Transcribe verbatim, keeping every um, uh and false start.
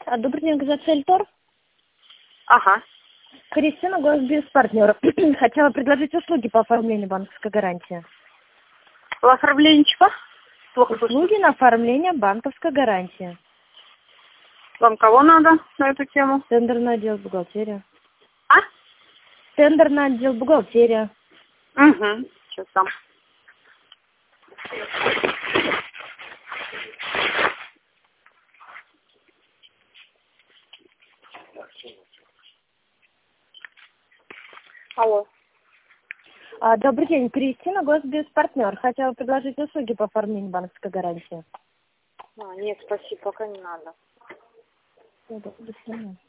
А, Добрый день, газета «Эльтор». Ага. Кристина, госбизнес-партнер. Хотела предложить услуги по оформлению банковской гарантии. По оформлению чего? Плохо слышно. Услуги на оформление банковской гарантии. Вам кого надо на эту тему? Тендерный отдел бухгалтерия. А? Тендерный отдел бухгалтерия. Угу. Сейчас там. Алло. А, Добрый день, Кристина, госбизнес-партнер. Хотела предложить услуги по оформлению банковской гарантии. А, нет, спасибо, пока не надо. До свидания.